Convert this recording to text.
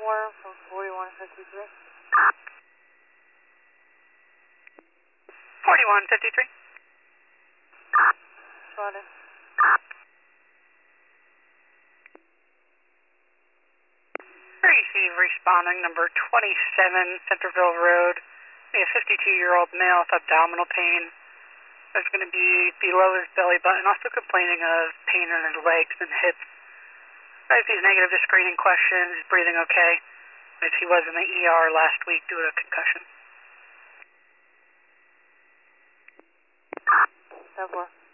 Sophomore from 4153. 4153. Spotted. Receive responding number 27 Centerville Road. A 52-year-old male with abdominal pain. There's going to be below his belly button, also complaining of pain in his legs and hips. If he's negative to screening questions, he's breathing okay. As he was in the ER last week due to a concussion. 10-4.